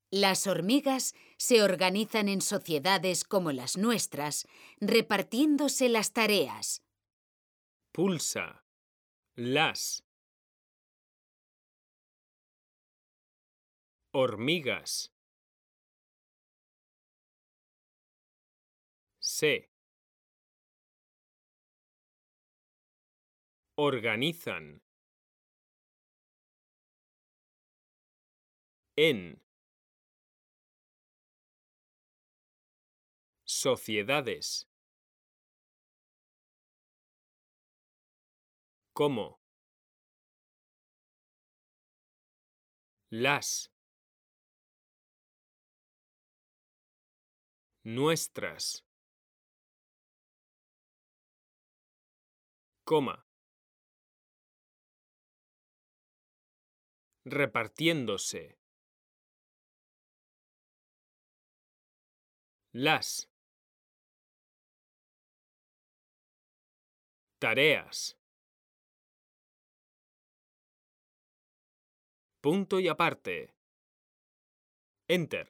Las hormigas se organizan en sociedades como las nuestras, repartiéndose las tareas. Pulsa. Las. Hormigas. Se. Organizan. En. Sociedades. ¿Cómo? Las. Nuestras. Coma. Repartiéndose. Las. Tareas. Punto y aparte. Enter.